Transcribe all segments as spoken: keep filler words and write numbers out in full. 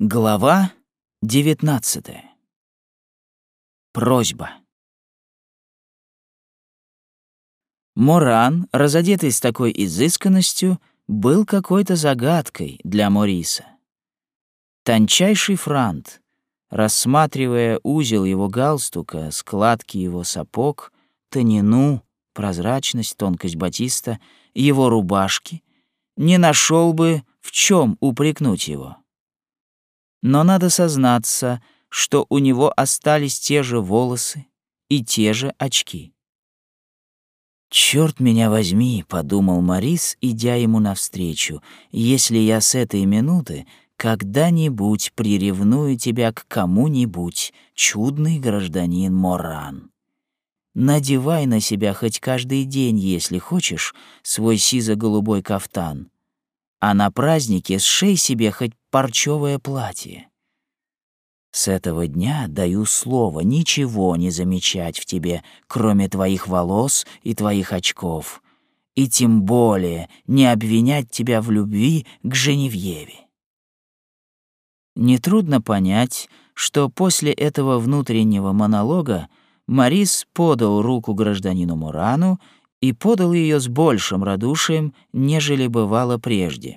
Глава девятнадцатая. Просьба. Моран, разодетый с такой изысканностью, был какой-то загадкой для Мориса. Тончайший франт, рассматривая узел его галстука, складки его сапог, тонину, прозрачность, тонкость батиста, его рубашки, не нашел бы, в чем упрекнуть его. Но надо сознаться, что у него остались те же волосы и те же очки. «Чёрт меня возьми», — подумал Морис, идя ему навстречу, «если я с этой минуты когда-нибудь приревную тебя к кому-нибудь, чудный гражданин Моран. Надевай на себя хоть каждый день, если хочешь, свой сизо-голубой кафтан, а на празднике сшей себе хоть парчевое платье. С этого дня даю слово ничего не замечать в тебе, кроме твоих волос и твоих очков, и тем более не обвинять тебя в любви к Женевьеве». Нетрудно понять, что после этого внутреннего монолога Морис подал руку гражданину Морану и подал ее с большим радушием, нежели бывало прежде.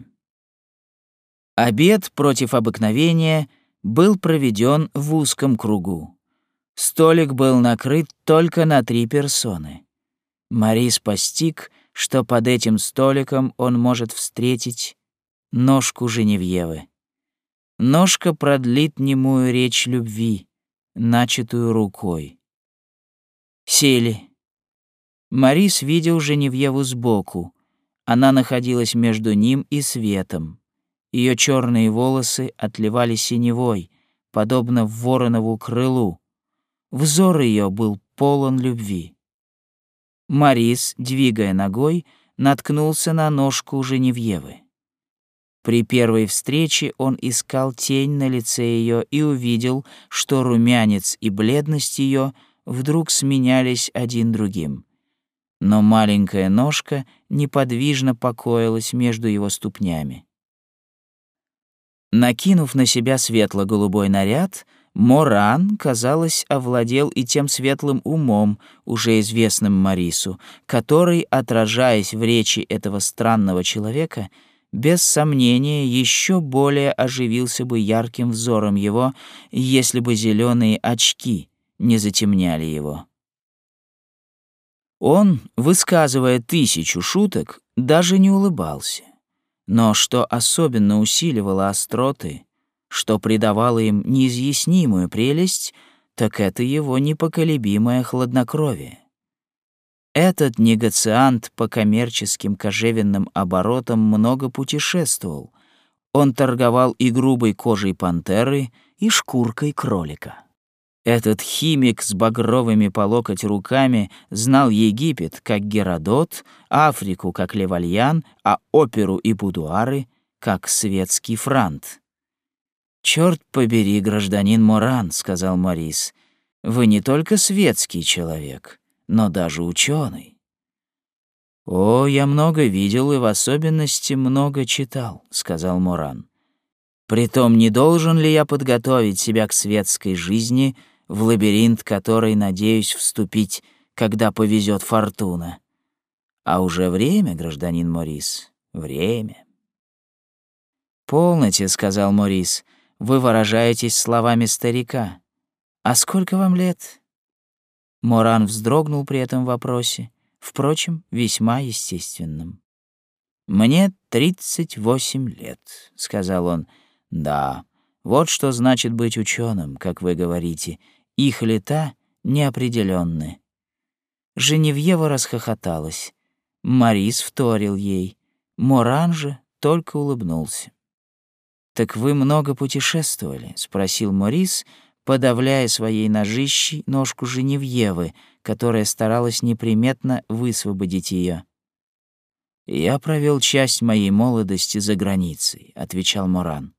Обед против обыкновения был проведен в узком кругу. Столик был накрыт только на три персоны. Морис постиг, что под этим столиком он может встретить ножку Женевьевы. Ножка продлит немую речь любви, начатую рукой. Сели. Морис видел Женевьеву сбоку. Она находилась между ним и светом. Ее черные волосы отливали синевой, подобно воронову крылу. Взор ее был полон любви. Морис, двигая ногой, наткнулся на ножку Женевьевы. При первой встрече он искал тень на лице ее и увидел, что румянец и бледность ее вдруг сменялись один другим. Но маленькая ножка неподвижно покоилась между его ступнями. Накинув на себя светло-голубой наряд, Моран, казалось, овладел и тем светлым умом, уже известным Морису, который, отражаясь в речи этого странного человека, без сомнения еще более оживился бы ярким взором его, если бы зеленые очки не затемняли его. Он, высказывая тысячу шуток, даже не улыбался. Но что особенно усиливало остроты, что придавало им неизъяснимую прелесть, так это его непоколебимое хладнокровие. Этот негациант по коммерческим кожевенным оборотам много путешествовал. Он торговал и грубой кожей пантеры, и шкуркой кролика. Этот химик с багровыми по локоть руками знал Египет как Геродот, Африку как Левальян, а оперу и будуары как светский франт. «Чёрт побери, гражданин Моран», — сказал Морис, — «вы не только светский человек, но даже ученый». «О, я много видел и в особенности много читал», — сказал Моран. «Притом не должен ли я подготовить себя к светской жизни, в лабиринт которой надеюсь вступить, когда повезет фортуна? А уже время, гражданин Морис, время». «Полноте», — сказал Морис, — «вы выражаетесь словами старика. А сколько вам лет?» Моран вздрогнул при этом вопросе, впрочем, весьма естественным. «Мне тридцать восемь лет», — сказал он. «Да, вот что значит быть ученым, как вы говорите. Их лета неопределенны». Женевьева расхохоталась. Морис вторил ей. Моран же только улыбнулся. «Так вы много путешествовали?» — спросил Морис, подавляя своей ножищей ножку Женевьевы, которая старалась неприметно высвободить ее. «Я провел часть моей молодости за границей», — отвечал Моран.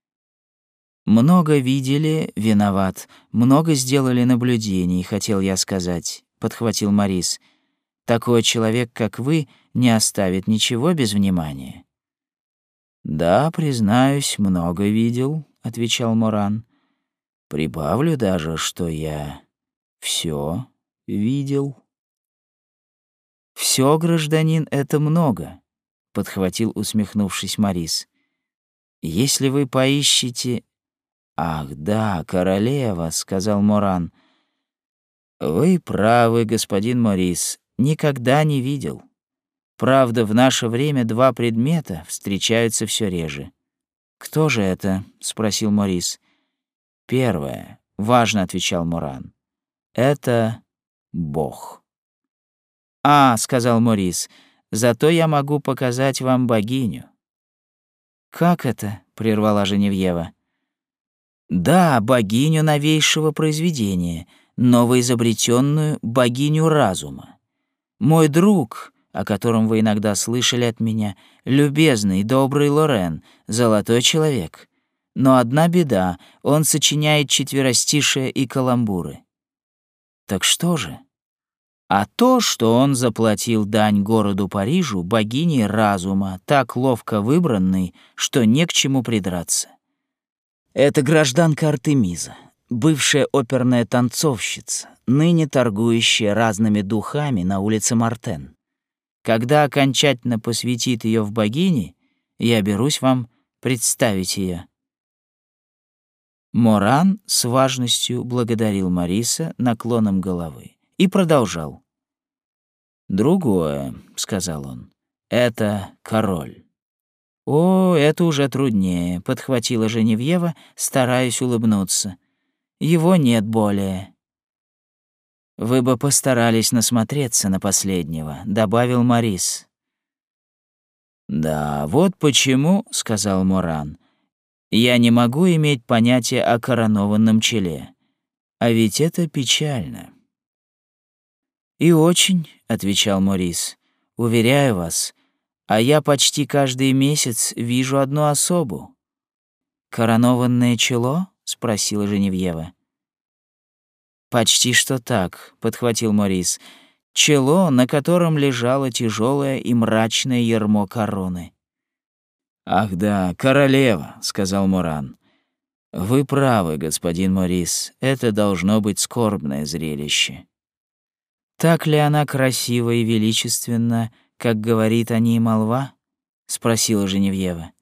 «Много видели, виноват, много сделали наблюдений, хотел я сказать», — подхватил Морис. «Такой человек, как вы, не оставит ничего без внимания». «Да, признаюсь, много видел», — отвечал Моран. «Прибавлю даже, что я все видел». «Все, гражданин, это много», — подхватил, усмехнувшись, Морис. «Если вы поищете...» «Ах, да, королева», — сказал Моран. «Вы правы, господин Морис, никогда не видел. Правда, в наше время два предмета встречаются все реже». «Кто же это?» — спросил Морис. «Первое», — важно отвечал Моран. «Это Бог». «А», — сказал Морис, — «зато я могу показать вам богиню». «Как это?» — прервала Женевьева. «Да, богиню новейшего произведения, новоизобретенную богиню разума. Мой друг, о котором вы иногда слышали от меня, любезный, добрый Лорен, золотой человек. Но одна беда — он сочиняет четверостишие и каламбуры». «Так что же?» «А то, что он заплатил дань городу Парижу богине разума, так ловко выбранной, что не к чему придраться. Это гражданка Артемиза, бывшая оперная танцовщица, ныне торгующая разными духами на улице Мартен. Когда окончательно посвятит ее в богини, я берусь вам представить ее». Моран с важностью благодарил Мориса наклоном головы и продолжал. «Другое», — сказал он, — «это король». «О, это уже труднее», — подхватила Женевьева, стараясь улыбнуться. «Его нет более». «Вы бы постарались насмотреться на последнего», — добавил Морис. «Да, вот почему», — сказал Моран, — «я не могу иметь понятия о коронованном челе. А ведь это печально». «И очень», — отвечал Морис, — «уверяю вас, а я почти каждый месяц вижу одну особу». «Коронованное чело?» — спросила Женевьева. «Почти что так», — подхватил Морис. «Чело, на котором лежало тяжелое и мрачное ярмо короны». «Ах да, королева», — сказал Моран. «Вы правы, господин Морис, это должно быть скорбное зрелище». «Так ли она красива и величественна, как говорит о ней молва?» — спросила Женевьева.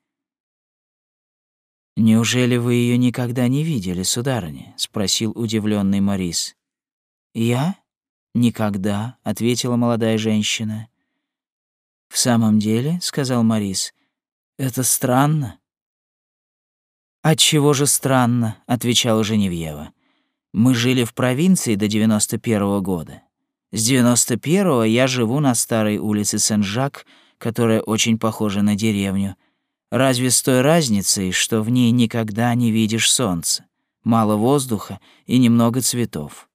«Неужели вы ее никогда не видели, сударыня?» — спросил удивленный Морис. «Я? Никогда», — ответила молодая женщина. «В самом деле», — сказал Морис, — «это странно». «Отчего же странно?» — отвечала Женевьева. «Мы жили в провинции до девяносто первого года. С девяносто первого я живу на старой улице Сен-Жак, которая очень похожа на деревню. Разве с той разницей, что в ней никогда не видишь солнца, мало воздуха и немного цветов.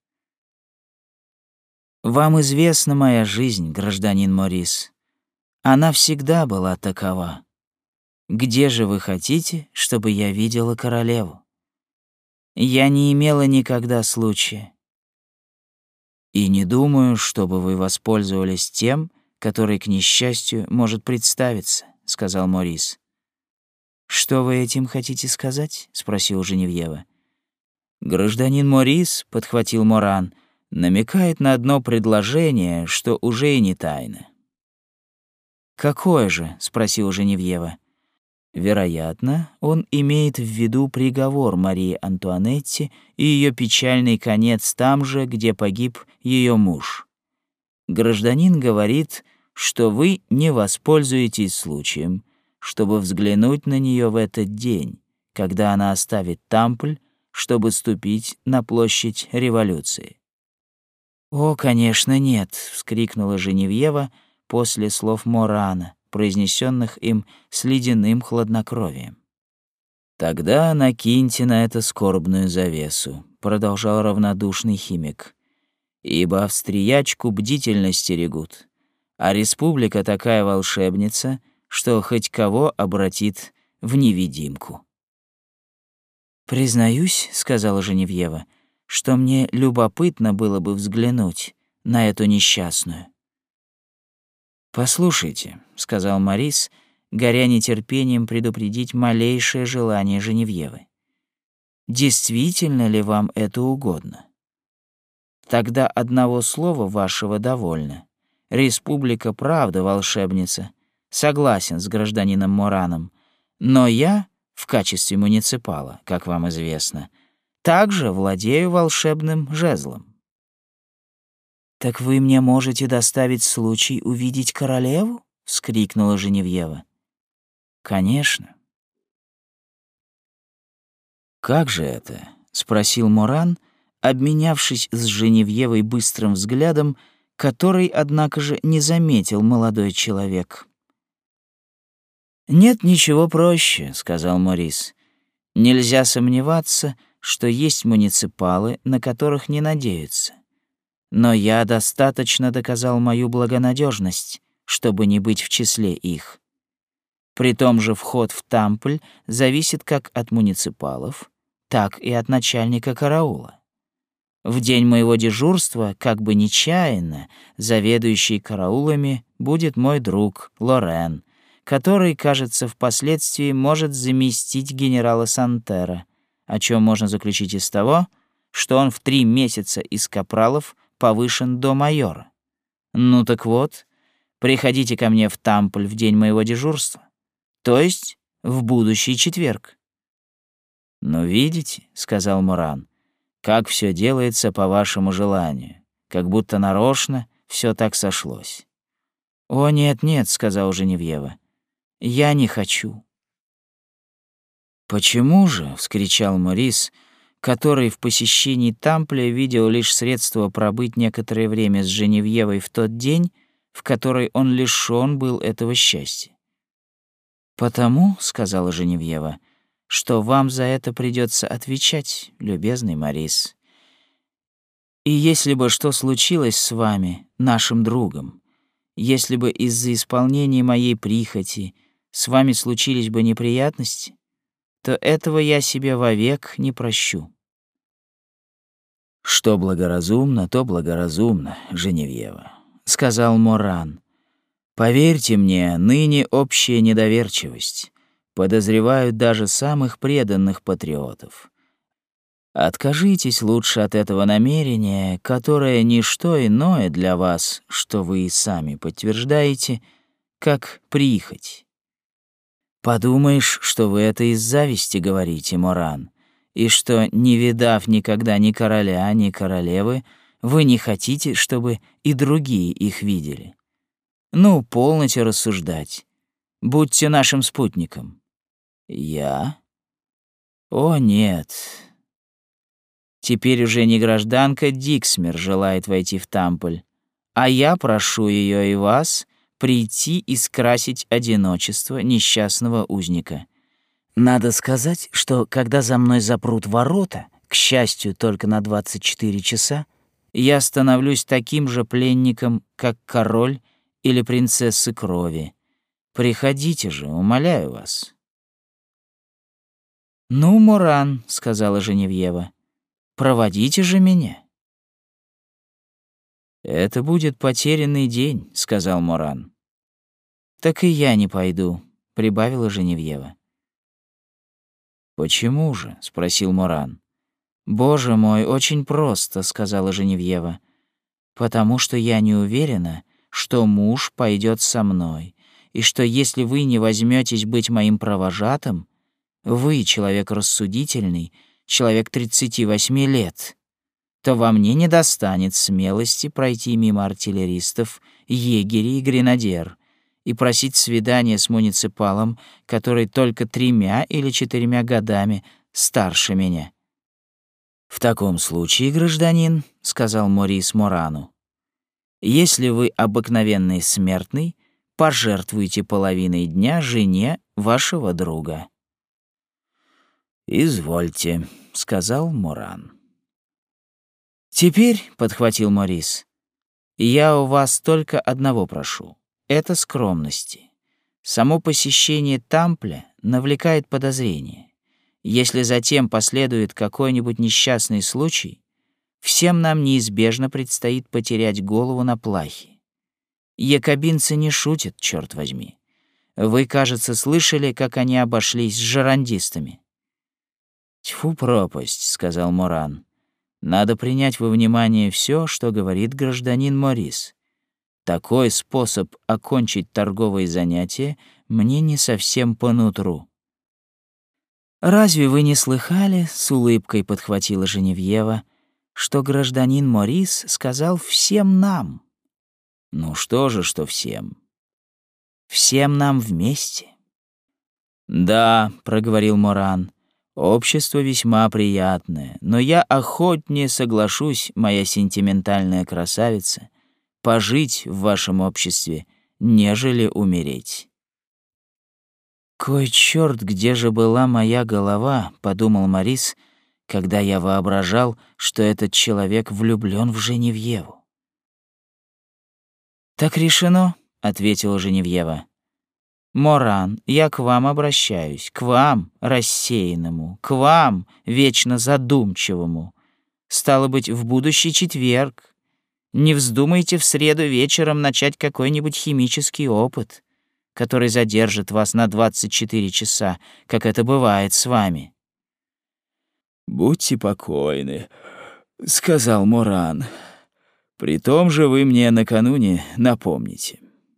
Вам известна моя жизнь, гражданин Морис. Она всегда была такова. Где же вы хотите, чтобы я видела королеву? Я не имела никогда случая. И не думаю, чтобы вы воспользовались тем, который, к несчастью, может представиться, — сказал Морис. «Что вы этим хотите сказать?» — спросила Женевьева. «Гражданин Морис, — подхватил Моран, — намекает на одно предложение, что уже и не тайна». «Какое же?» — спросила Женевьева. «Вероятно, он имеет в виду приговор Марии Антуанетте и ее печальный конец там же, где погиб ее муж. Гражданин говорит, что вы не воспользуетесь случаем, чтобы взглянуть на нее в этот день, когда она оставит Тампль, чтобы ступить на площадь революции». «О, конечно, нет!» — вскрикнула Женевьева после слов Морана, произнесенных им с ледяным хладнокровием. «Тогда накиньте на это скорбную завесу», — продолжал равнодушный химик, «ибо австриячку бдительно стерегут, а республика такая волшебница, что хоть кого обратит в невидимку». «Признаюсь, — сказала Женевьева, — что мне любопытно было бы взглянуть на эту несчастную». «Послушайте, — сказал Морис, горя нетерпением предупредить малейшее желание Женевьевы, действительно ли вам это угодно? Тогда одного слова вашего довольно. Республика правда, волшебница. Согласен с гражданином Мораном. Но я, в качестве муниципала, как вам известно, также владею волшебным жезлом. «Так вы мне можете доставить случай увидеть королеву?» — вскрикнула Женевьева. «Конечно». «Как же это?» — спросил Моран, обменявшись с Женевьевой быстрым взглядом, который, однако же, не заметил молодой человек. «Нет ничего проще», — сказал Морис. «Нельзя сомневаться, что есть муниципалы, на которых не надеются. Но я достаточно доказал мою благонадежность, чтобы не быть в числе их. При том же вход в Тампль зависит как от муниципалов, так и от начальника караула. В день моего дежурства, как бы нечаянно, заведующий караулами будет мой друг Лорен, который, кажется, впоследствии может заместить генерала Сантера, о чем можно заключить из того, что он в три месяца из капралов повышен до майора. Ну так вот, приходите ко мне в Тампль в день моего дежурства, то есть в будущий четверг». «Ну, видите», — сказал Моран, — «как все делается по вашему желанию, как будто нарочно все так сошлось». «О, нет-нет», — сказала Женевьева, — «я не хочу». «Почему же?» — вскричал Морис, который в посещении Тампля видел лишь средство пробыть некоторое время с Женевьевой в тот день, в который он лишён был этого счастья. «Потому», — сказала Женевьева, — «что вам за это придется отвечать, любезный Морис. И если бы что случилось с вами, нашим другом, если бы из-за исполнения моей прихоти с вами случились бы неприятности, то этого я себе вовек не прощу». «Что благоразумно, то благоразумно, Женевьева», — сказал Моран. «Поверьте мне, ныне общая недоверчивость подозревают даже самых преданных патриотов. Откажитесь лучше от этого намерения, которое не что иное для вас, что вы и сами подтверждаете, как прихоть. Подумаешь, что вы это из зависти говорите, Моран, и что, не видав никогда ни короля, ни королевы, вы не хотите, чтобы и другие их видели. Ну, полноте рассуждать. Будьте нашим спутником». «Я? О, нет. Теперь уже не гражданка Диксмер желает войти в Тампль, а я прошу ее и вас прийти и скрасить одиночество несчастного узника. Надо сказать, что когда за мной запрут ворота, к счастью, только на двадцать четыре часа, я становлюсь таким же пленником, как король или принцессы крови. Приходите же, умоляю вас». «Ну, Моран», — сказала Женевьева, — «проводите же меня». «Это будет потерянный день», — сказал Моран. «Так и я не пойду», — прибавила Женевьева. «Почему же?» — спросил Моран. «Боже мой, очень просто», — сказала Женевьева. «Потому что я не уверена, что муж пойдет со мной, и что если вы не возьметесь быть моим провожатым, вы, человек рассудительный, человек тридцати восьми лет, то во мне не достанет смелости пройти мимо артиллеристов, егерей и гренадер и просить свидания с муниципалом, который только тремя или четырьмя годами старше меня». «В таком случае, гражданин, — сказал Морис Морану, — если вы обыкновенный смертный, пожертвуйте половиной дня жене вашего друга». «Извольте», — сказал Моран. «Теперь, — подхватил Морис, — я у вас только одного прошу — это скромности. Само посещение Тампля навлекает подозрение. Если затем последует какой-нибудь несчастный случай, всем нам неизбежно предстоит потерять голову на плахе. Якобинцы не шутят, черт возьми. Вы, кажется, слышали, как они обошлись с жерандистами». «Тьфу, пропасть», — сказал Моран. «Надо принять во внимание все, что говорит гражданин Морис. Такой способ окончить торговые занятия мне не совсем по нутру». «Разве вы не слыхали, — с улыбкой подхватила Женевьева, — что гражданин Морис сказал всем нам?» «Ну что же, что всем?» «Всем нам вместе». «Да, — проговорил Моран, — общество весьма приятное, но я охотнее соглашусь, моя сентиментальная красавица, пожить в вашем обществе, нежели умереть». «Кой чёрт, где же была моя голова?» — подумал Морис, когда я воображал, что этот человек влюблён в Женевьеву. «Так решено», — ответила Женевьева. «Моран, я к вам обращаюсь, к вам, рассеянному, к вам, вечно задумчивому. Стало быть, в будущий четверг. Не вздумайте в среду вечером начать какой-нибудь химический опыт, который задержит вас на двадцать четыре часа, как это бывает с вами». «Будьте покойны», — сказал Моран. «При том же вы мне накануне напомните».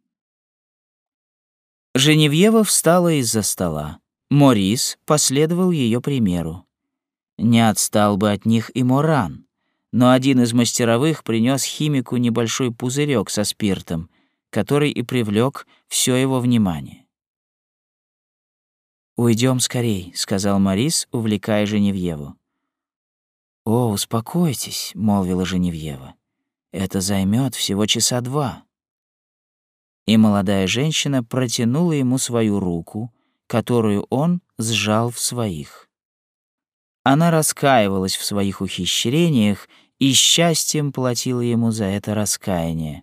Женевьева встала из-за стола. Морис последовал ее примеру. Не отстал бы от них и Моран, но один из мастеровых принес химику небольшой пузырек со спиртом, который и привлек все его внимание. «Уйдем скорей», — сказал Морис, увлекая Женевьеву. «О, успокойтесь», — молвила Женевьева. «Это займет всего часа два». И молодая женщина протянула ему свою руку, которую он сжал в своих. Она раскаивалась в своих ухищрениях и счастьем платила ему за это раскаяние.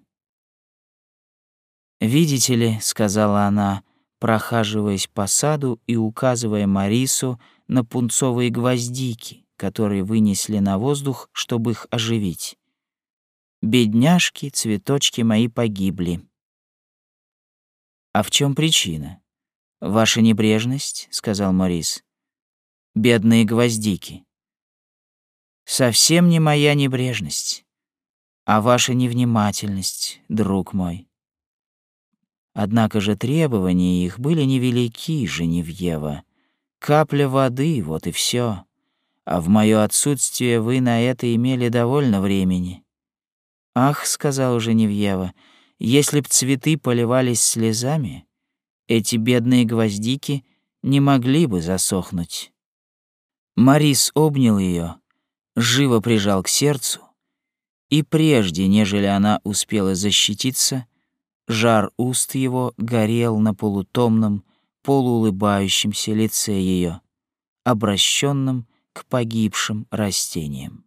«Видите ли, — сказала она, прохаживаясь по саду и указывая Морису на пунцовые гвоздики, которые вынесли на воздух, чтобы их оживить. — бедняжки, цветочки мои погибли. «А в чем причина? Ваша небрежность, — сказал Морис. — Бедные гвоздики. Совсем не моя небрежность, а ваша невнимательность, друг мой. Однако же требования их были невелики, Женевьева. Капля воды, вот и все. А в моё отсутствие вы на это имели довольно времени». «Ах, — сказала Женевьева, — если б цветы поливались слезами, эти бедные гвоздики не могли бы засохнуть». Морис обнял ее, живо прижал к сердцу, и прежде, нежели она успела защититься, жар уст его горел на полутомном, полуулыбающемся лице ее, обращенном к погибшим растениям.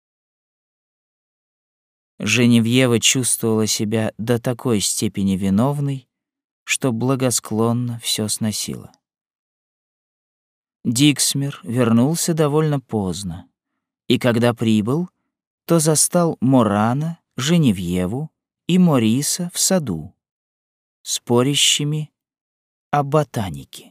Женевьева чувствовала себя до такой степени виновной, что благосклонно все сносила. Диксмир вернулся довольно поздно, и когда прибыл, то застал Морана, Женевьеву и Мориса в саду, спорящими о ботанике.